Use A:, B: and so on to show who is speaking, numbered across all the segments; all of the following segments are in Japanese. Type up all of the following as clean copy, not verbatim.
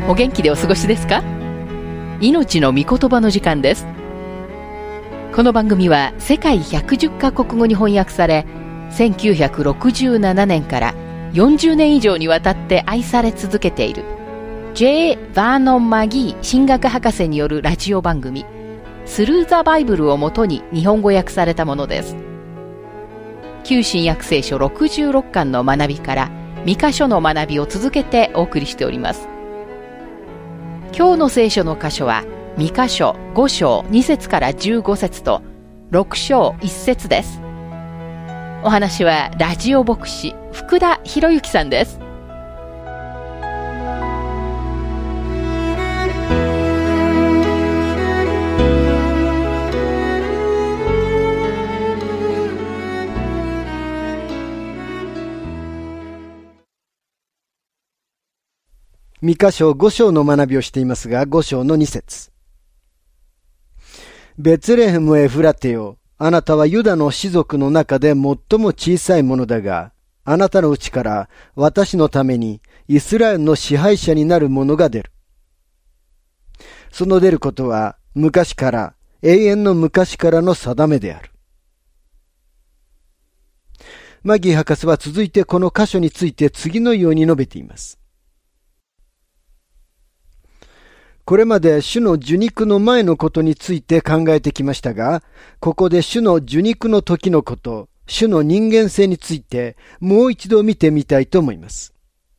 A: お元気でお過ごしですか？命の御言葉の時間です。この番組は世界110カ国語に翻訳され、1967年から40年以上にわたって愛され続けている J. バーノン・マギー神学博士によるラジオ番組スルー・ザ・バイブルをもとに日本語訳されたものです。旧新約聖書66巻の学びから2箇所の学びを続けてお送りしております。今日の聖書の箇所は2箇所5章2節から15節と6章1節です。お話はラジオ牧師福田博之さんです。
B: 三箇所5章の学びをしていますが、5章の2節。ベツレヘムエフラテよ、あなたはユダの氏族の中で最も小さいものだが、あなたのうちから私のためにイスラエルの支配者になる者が出る。その出ることは昔から、永遠の昔からの定めである。マギー博士は続いてこの箇所について次のように述べています。これまで主の受肉の前のことについて考えてきましたが、ここで主の受肉の時のこと、主の人間性についてもう一度見てみたいと思います。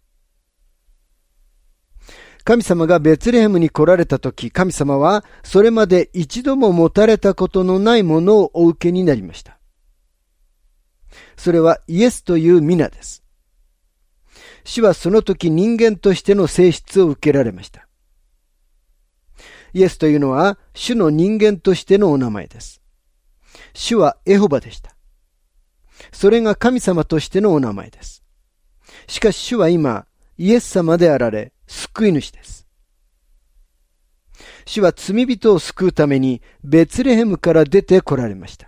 B: 神様がベツレヘムに来られたとき、神様はそれまで一度も持たれたことのないものをお受けになりました。それはイエスという皆です。主はその時人間としての性質を受けられました。イエスというのは主の人間としてのお名前です。主はエホバでした。それが神様としてのお名前です。しかし主は今、イエス様であられ、救い主です。主は罪人を救うためにベツレヘムから出て来られました。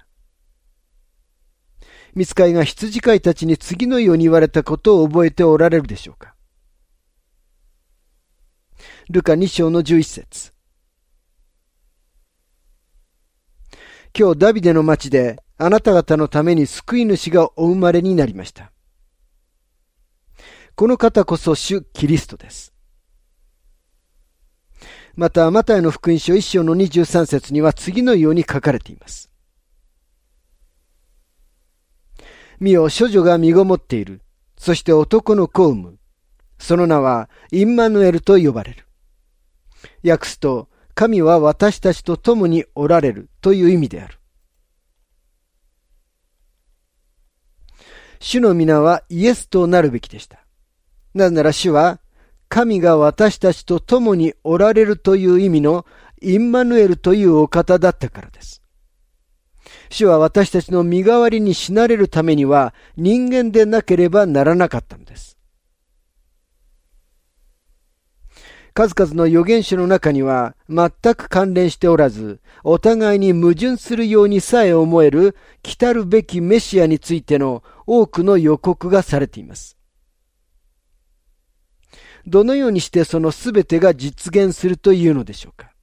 B: 御使いが羊飼いたちに次のように言われたことを覚えておられるでしょうか。ルカ2章の11節。今日ダビデの町であなた方のために救い主がお生まれになりました。この方こそ主キリストです。またマタイの福音書1章の23節には次のように書かれています。見よ、処女が身ごもっている。そして男の子を産む。その名はインマヌエルと呼ばれる。訳すと、神は私たちと共におられるという意味である。主の皆はイエスとなるべきでした。なぜなら主は神が私たちと共におられるという意味のインマヌエルというお方だったからです。主は私たちの身代わりに死なれるためには人間でなければならなかったのです。数々の預言書の中には全く関連しておらず、お互いに矛盾するようにさえ思える来たるべきメシアについての多くの予告がされています。どのようにしてそのすべてが実現するというのでしょうか。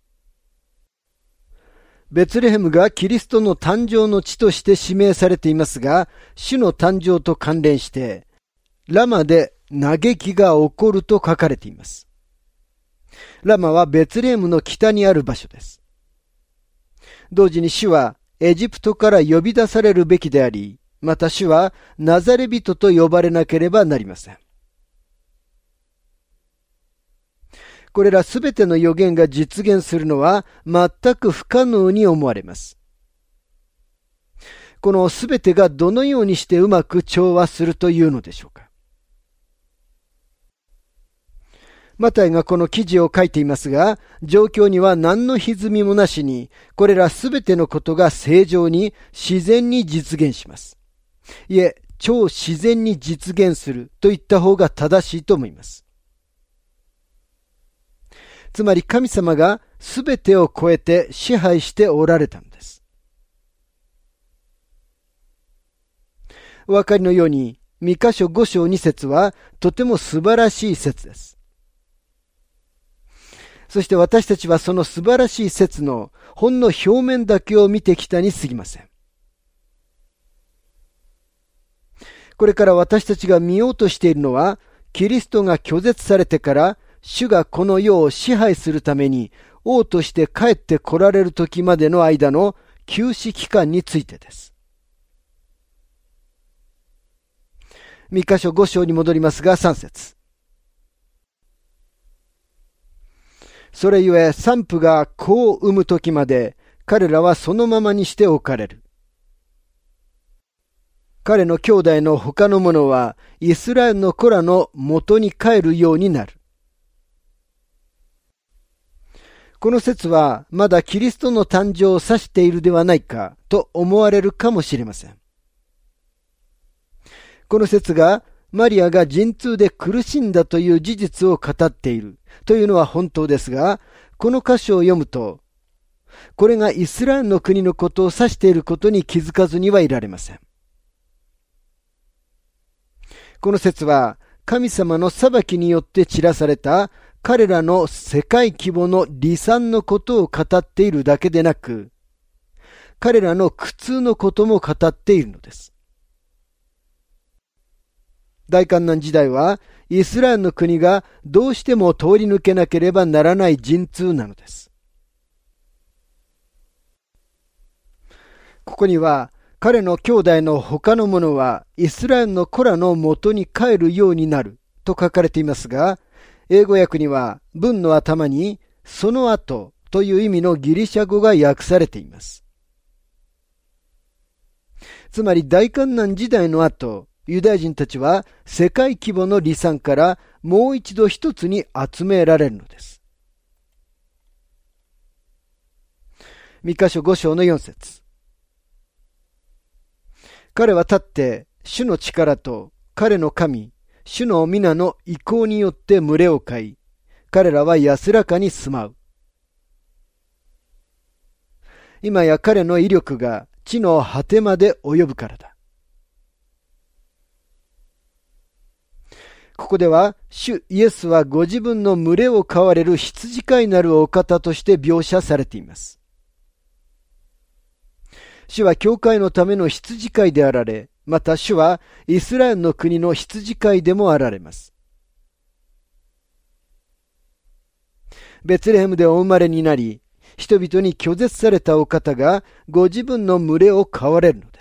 B: ベツレヘムがキリストの誕生の地として指名されていますが、主の誕生と関連して、ラマで嘆きが起こると書かれています。ラマはベツレヘムの北にある場所です。同時に主はエジプトから呼び出されるべきであり、また主はナザレ人と呼ばれなければなりません。これらすべての預言が実現するのは全く不可能に思われます。このすべてがどのようにしてうまく調和するというのでしょうか。マタイがこの記事を書いていますが、状況には何の歪みもなしに、これらすべてのことが正常に自然に実現します。いえ、超自然に実現すると言った方が正しいと思います。つまり神様がすべてを超えて支配しておられたのです。お分かりのように、三箇所5章2節はとても素晴らしい説です。 そして私たちはその素晴らしい説のほんの表面だけを見てきたに過ぎません。これから私たちが見ようとしているのは、キリストが拒絶されてから、主がこの世を支配するために王として帰って来られる時までの間の休止期間についてです。三箇所5章に戻りますが、3節。それゆえ産婦が子を産む時まで彼らはそのままにしておかれる。彼の兄弟の他の者はイスラエルの子らの元に帰るようになる。この説はまだキリストの誕生を指しているではないかと思われるかもしれません。この説がマリアが陣痛で苦しんだという事実を語っているというのは本当ですが、この箇所を読むと、これがイスラエルの国のことを指していることに気づかずにはいられません。この説は神様の裁きによって散らされた彼らの世界規模の離散のことを語っているだけでなく、彼らの苦痛のことも語っているのです。大患難時代はイスラエルの国がどうしても通り抜けなければならない陣痛なのです。ここには彼の兄弟の他の者はイスラエルの子らの元に帰るようになると書かれていますが、英語訳には文の頭にその後という意味のギリシャ語が訳されています。つまり大患難時代の後、ユダヤ人たちは世界規模の離散からもう一度一つに集められるのです。三箇所5章の4節。彼は立って主の力と彼の神、主の皆の意向によって群れを飼い、彼らは安らかに住まう。今や彼の威力が地の果てまで及ぶからだ。ここでは、主イエスはご自分の群れを飼われる羊飼いなるお方として描写されています。主は教会のための羊飼いであられ、また主はイスラエルの国の羊飼いでもあられます。ベツレヘムでお生まれになり、人々に拒絶されたお方がご自分の群れを飼われるのです。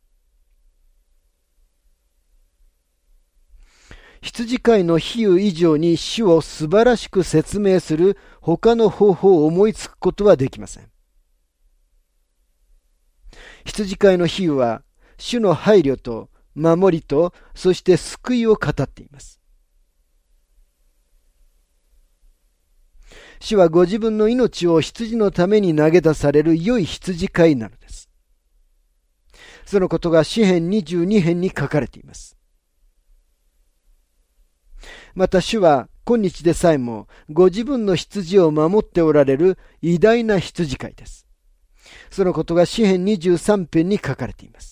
B: 羊飼いの比喩以上に主を素晴らしく説明する他の方法を思いつくことはできません。羊飼いの比喩は主の配慮と守りとそして救いを語っています。主はご自分の命を羊のために投げ出される良い羊飼いなのです。そのことが詩編22編に書かれています。また主は今日でさえもご自分の羊を守っておられる偉大な羊飼いです。そのことが詩編23編に書かれています。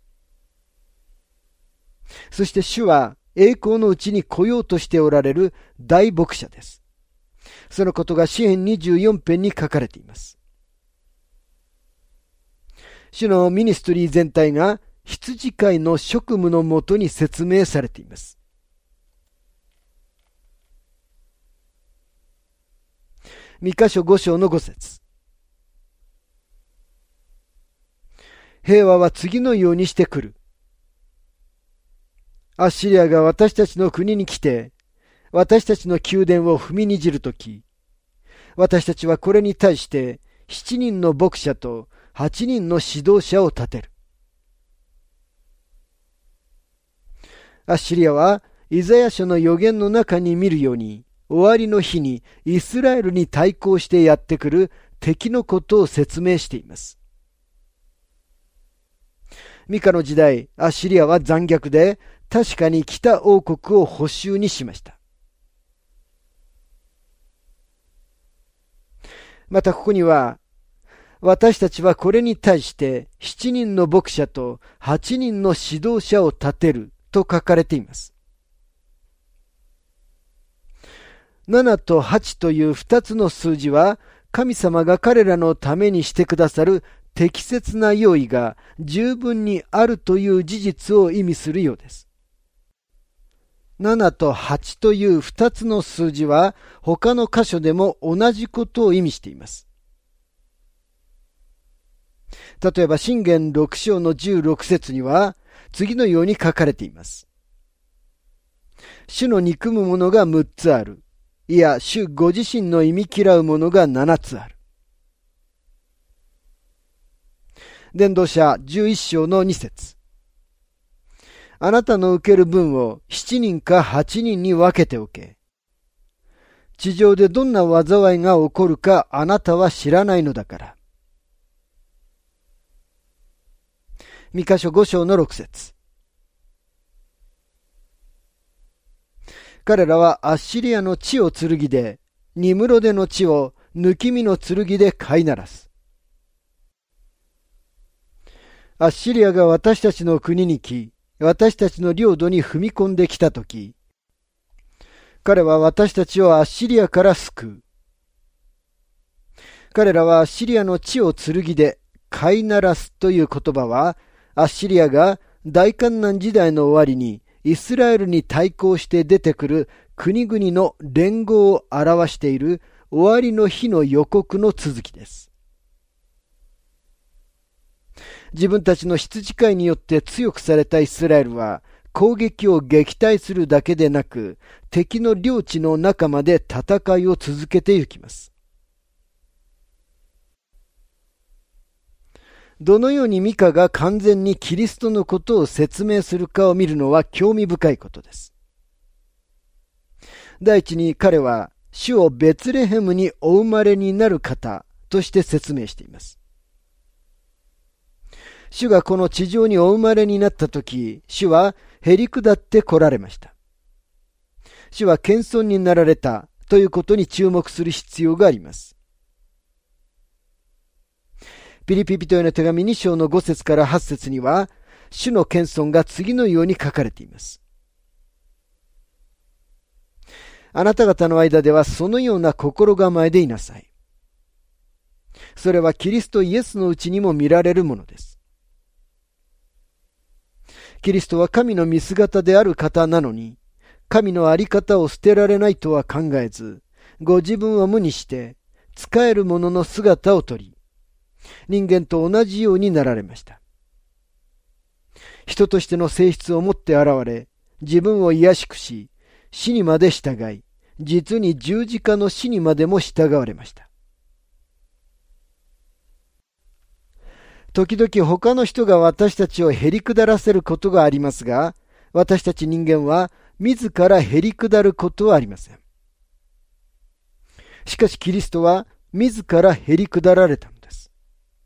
B: そして主は栄光のうちに来ようとしておられる大牧者です。そのことが詩編24編に書かれています。主のミニストリー全体が羊飼いの職務のもとに説明されています。三箇所5章の5節。平和は次のようにしてくる。アッシリアが私たちの国に来て、私たちの宮殿を踏みにじるとき、私たちはこれに対して7人の牧者と8人の指導者を立てる。アッシリアはイザヤ書の預言の中に見るように、終わりの日にイスラエルに対抗してやってくる敵のことを説明しています。ミカの時代、アッシリアは残虐で、確かに北王国を捕囚にしました。またここには、私たちはこれに対して7人の牧者と8人の指導者を立てると書かれています。 7と8という2つの数字は、神様が彼らのためにしてくださる適切な用意が十分にあるという事実を意味するようです。7と8という2つの数字は他の箇所でも同じことを意味しています。例えば箴言6章の16節には次のように書かれています。主の憎むものが6つある。いや、主ご自身の忌み嫌うものが7つある。伝道者11章の2節。あなたの受ける分を7人か8人に分けておけ。地上でどんな災いが起こるかあなたは知らないのだから。ミカ書5章の6節。彼らはアッシリアの地を剣で、ニムロデの地を抜き身の剣で飼いならす。アッシリアが私たちの国に来、私たちの領土に踏み込んできたとき、彼は私たちをアッシリアから救う。彼らはアッシリアの地を剣で飼いならすという言葉は、アッシリアが大患難時代の終わりにイスラエルに対抗して出てくる国々の連合を表している終わりの日の予告の続きです。自分たちの羊飼いによって強くされたイスラエルは攻撃を撃退するだけでなく、敵の領地の中まで戦いを続けていきます。どのようにミカが完全にキリストのことを説明するかを見るのは興味深いことです。第一に彼は主をベツレヘムにお生まれになる方として説明しています。主がこの地上にお生まれになったとき、主はへり下って来られました。主は謙遜になられたということに注目する必要があります。ピリピ人への手紙2章の5節から8節には、主の謙遜が次のように書かれています。あなた方の間ではそのような心構えでいなさい。それはキリストイエスのうちにも見られるものです。キリストは神の見姿である方なのに、神の在り方を捨てられないとは考えず、ご自分を無にして、仕える者の姿をとり、人間と同じようになられました。人としての性質を持って現れ、自分を卑しくし、死にまで従い、実に十字架の死にまでも従われました。時々他の人が私たちをへり下らせることがありますが、私たち人間は自らへり下ることはありません。しかしキリストは自らへり下られたのです。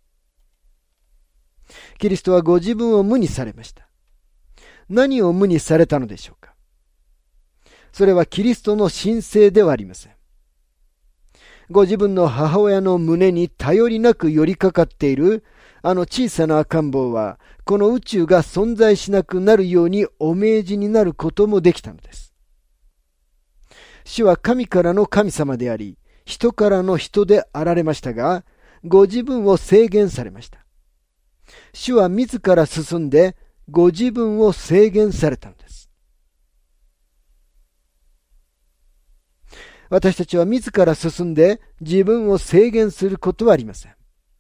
B: キリストはご自分を無にされました。何を無にされたのでしょうか。それはキリストの神性ではありません。ご自分の母親の胸に頼りなく寄りかかっているあの小さな赤ん坊は、この宇宙が存在しなくなるようにお命じになることもできたのです。主は神からの神様であり、人からの人であられましたが、ご自分を制限されました。主は自ら進んで、ご自分を制限されたのです。私たちは自ら進んで自分を制限することはありません。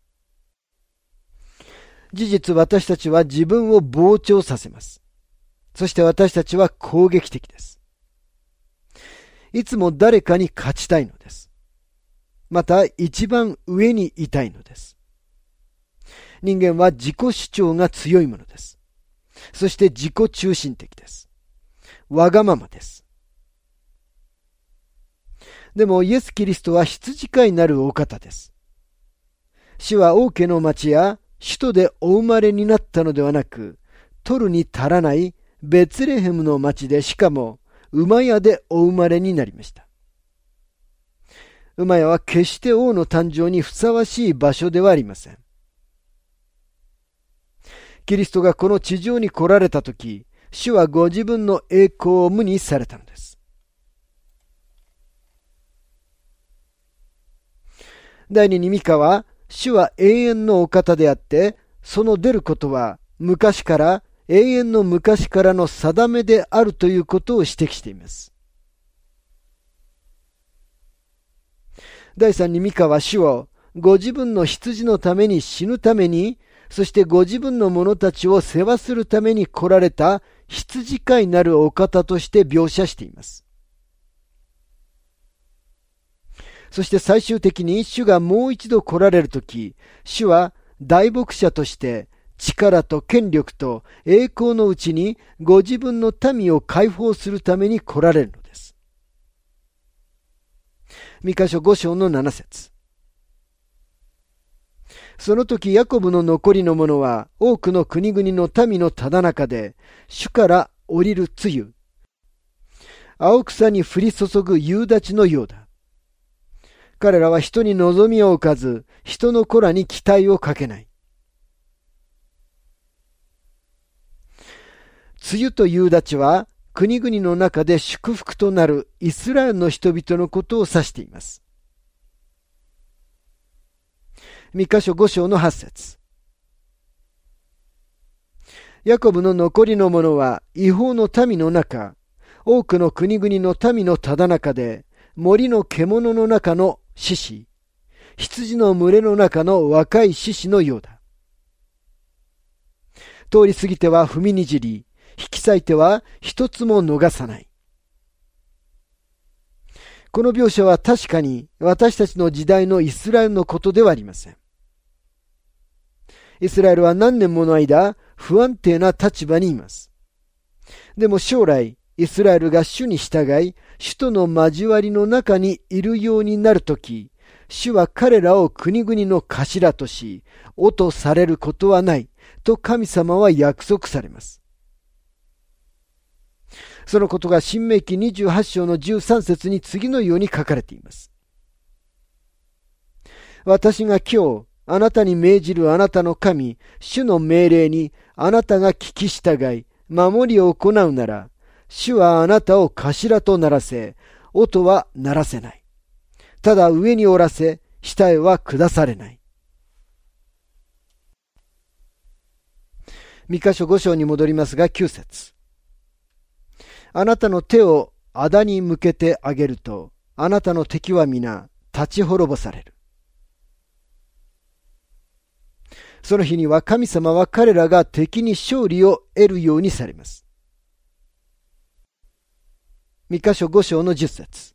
B: 事実、私たちは自分を膨張させます。そして私たちは攻撃的です。いつも誰かに勝ちたいのです。また一番上にいたいのです。人間は自己主張が強いものです。そして自己中心的です。わがままです。でもイエス・キリストは羊飼いなるお方です。主は王家の町や首都でお生まれになったのではなく、取るに足らないベツレヘムの町で、しかも馬屋でお生まれになりました。馬屋は決して王の誕生にふさわしい場所ではありません。キリストがこの地上に来られたとき、主はご自分の栄光を無にされたのです。 第二にミカは、主は永遠のお方であって、その出ることは昔から、永遠の昔からの定めであるということを指摘しています。第三にミカは主をご自分の羊のために死ぬために、そしてご自分の者たちを世話するために来られた羊飼いなるお方として描写しています。そして最終的に主がもう一度来られるとき、主は大牧者として力と権力と栄光のうちにご自分の民を解放するために来られるのです。ミカ書5章の7節。その時ヤコブの残りの者は多くの国々の民のただ中で主から降りる露、青草に降り注ぐ夕立のようだ。彼らは人に望みを置かず、人の子らに期待をかけない。梅雨と夕立は国々の中で祝福となるイスラエルの人々のことを指しています。ミカ書5章の8節。ヤコブの残りの者は違法の民の中、多くの国々の民のただ中で、森の獣の中の獅子、羊の群れの中の若い獅子のようだ。通り過ぎては踏みにじり、引き裂いては一つも逃さない。この描写は確かに私たちの時代のイスラエルのことではありません。イスラエルは何年もの間不安定な立場にいます。でも将来イスラエルが主に従い、主との交わりの中にいるようになるとき、主は彼らを国々の頭とし、王とされることはないと神様は約束されます。そのことが申命記28章の13節に次のように書かれています。私が今日あなたに命じるあなたの神、主の命令にあなたが聞き従い、守りを行うなら、主はあなたを頭とならせ、音は鳴らせない。ただ上におらせ、下へは下されない。ミカ書5章に戻りますが9節。あなたの手を仇に向けてあげると、あなたの敵は皆立ち滅ぼされる。その日には神様は彼らが敵に勝利を得るようにされます。ミカ書5章の10節。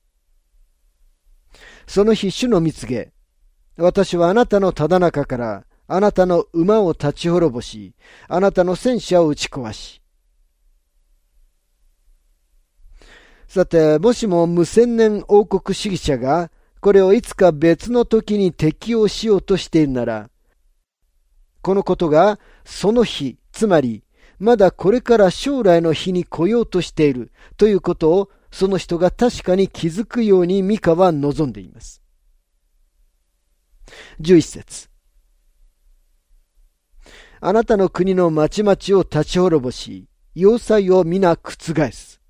B: その日主の御告げ、私はあなたのただ中からあなたの馬を立ち滅ぼし、あなたの戦車を打ち壊し。さて、もしも無千年王国主義者がこれをいつか別の時に適用しようとしているなら、このことがその日、つまりまだこれから将来の日に来ようとしているということをその人が確かに気づくようにミカは望んでいます。11節。あなたの国の町々を立ち滅ぼし、要塞を皆覆す。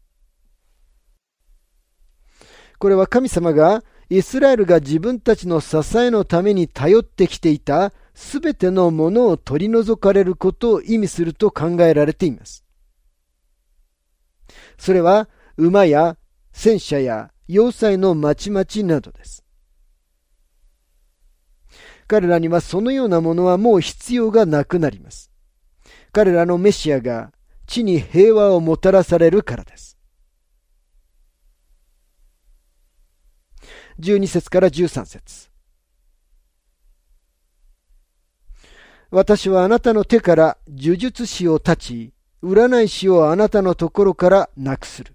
B: これは神様がイスラエルが自分たちの支えのために頼ってきていたすべてのものを取り除かれることを意味すると考えられています。それは馬や戦車や要塞の町々などです。彼らにはそのようなものはもう必要がなくなります。彼らのメシアが地に平和をもたらされるからです。12節から13節。私はあなたの手から呪術師を断ち、占い師をあなたのところからなくする。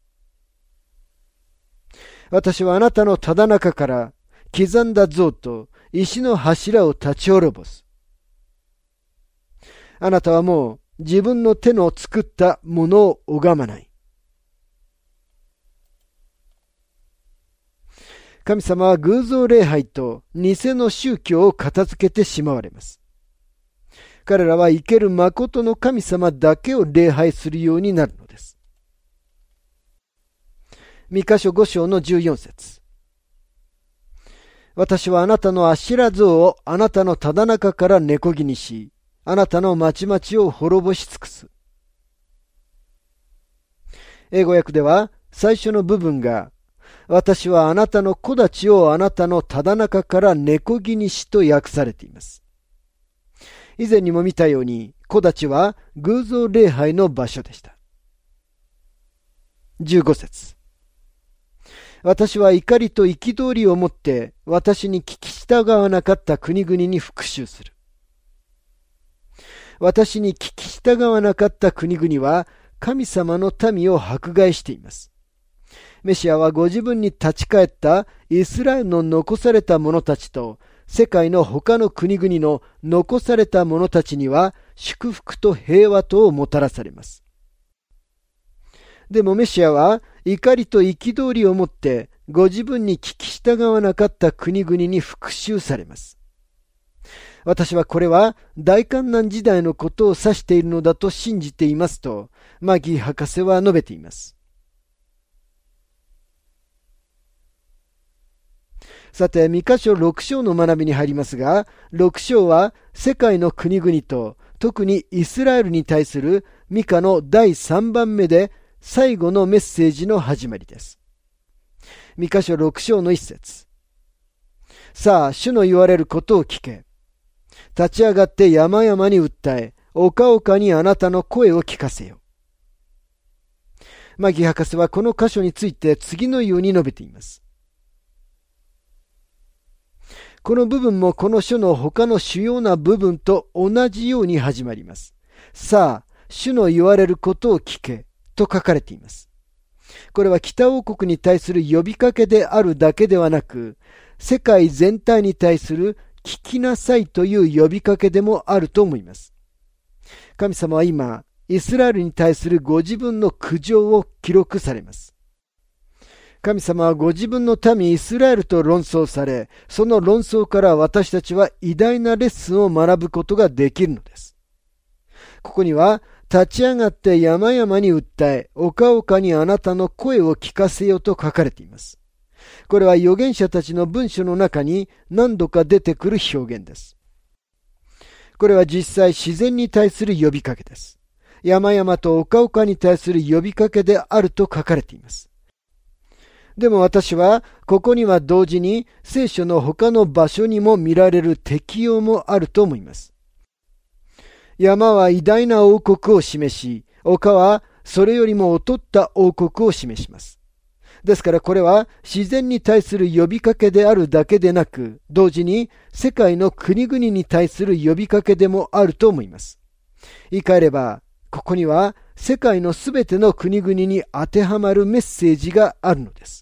B: 私はあなたのただ中から刻んだ像と石の柱を立ち滅ぼす。あなたはもう自分の手の作ったものを拝まない。神様は偶像礼拝と偽の宗教を片付けてしまわれます。彼らは生ける誠の神様だけを礼拝するようになるのです。ミカ書5章の14節。 私はあなたのアシュラ像をあなたのただ中から根こぎにし、あなたの町々を滅ぼし尽くす。英語訳では最初の部分が、私はあなたの木立をあなたのただ中から根こぎにしと訳されています。以前にも見たように、木立は偶像礼拝の場所でした。15節。私は怒りと憤りをもって私に聞き従わなかった国々に復讐する。私に聞き従わなかった国々は神様の民を迫害しています。メシアはご自分に立ち返ったイスラエルの残された者たちと世界の他の国々の残された者たちには祝福と平和とをもたらされます。でもメシアは怒りと憤りをもってご自分に聞き従わなかった国々に復讐されます。私はこれは大患難時代のことを指しているのだと信じていますとマギー博士は述べています。さて、ミカ書6章の学びに入りますが、6章は世界の国々と特にイスラエルに対するミカの第3番目で最後のメッセージの始まりです。ミカ書6章の1節。さあ、主の言われることを聞け。立ち上がって山々に訴え、丘々にあなたの声を聞かせよ。マギー博士はこの箇所について次のように述べています。この部分もこの書の他の主要な部分と同じように始まります。さあ、主の言われることを聞けと書かれています。これは北王国に対する呼びかけであるだけではなく、世界全体に対する聞きなさいという呼びかけでもあると思います。神様は今、イスラエルに対するご自分の苦情を記録されます。神様はご自分の民イスラエルと論争され、その論争から私たちは偉大なレッスンを学ぶことができるのです。ここには、立ち上がって山々に訴え、丘々にあなたの声を聞かせよと書かれています。これは預言者たちの文書の中に何度か出てくる表現です。これは実際自然に対する呼びかけです。山々と丘々に対する呼びかけであると書かれています。でも私は、ここには同時に聖書の他の場所にも見られる適用もあると思います。山は偉大な王国を示し、丘はそれよりも劣った王国を示します。ですからこれは自然に対する呼びかけであるだけでなく、同時に世界の国々に対する呼びかけでもあると思います。言い換えれば、ここには世界のすべての国々に当てはまるメッセージがあるのです。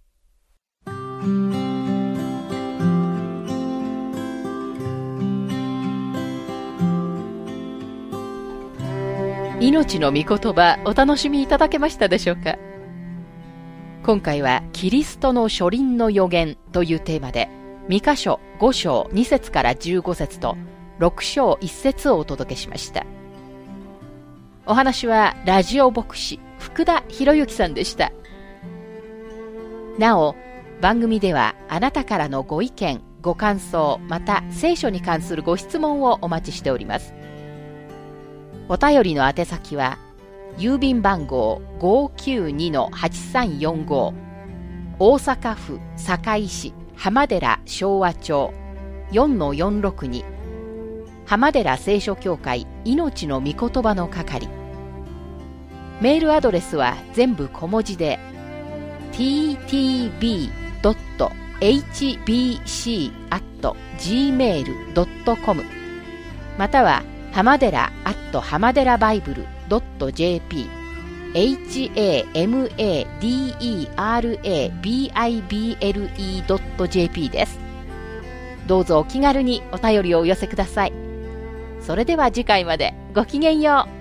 A: 命の御言葉、お楽しみいただけましたでしょうか。今回はキリストの初臨の予言というテーマで、ミカ書5章2節から15節と6章1節をお届けしました。お話はラジオ牧師福田博之さんでした。なお、番組ではあなたからのご意見、ご感想、また聖書に関するご質問をお待ちしております。お便りの宛先は、郵便番号 592-8345 大阪府堺市浜寺昭和町 4-462 浜寺聖書協会命の御言葉の係。メールアドレスは全部小文字で ttb.hbc@gmail.com または浜寺浜寺バイブル.jp hamadera.bible.jp です。どうぞお気軽にお便りをお寄せください。それでは次回までごきげんよう。